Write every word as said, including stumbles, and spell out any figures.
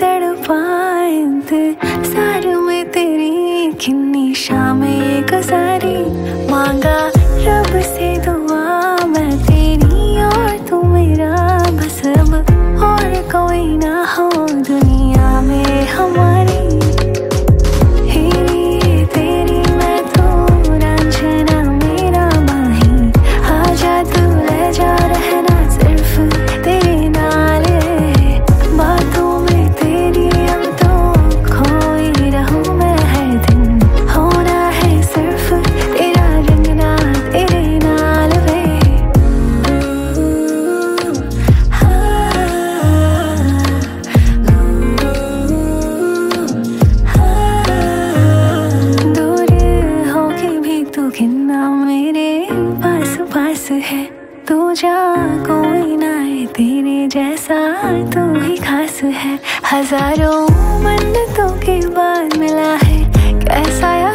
तड़पाए इंतज़ार में तेरी किन्नी शामें ये गुजारी। मांगा रब से दुआ मैं तेरी और तू मेरा, बस अब और कोई ना हो दुनिया में हमारी। मेरे पास पास है तू जा, कोई ना है तेरे जैसा, तू ही खास है। हजारों मन्नतों के बाद मिला है कैसा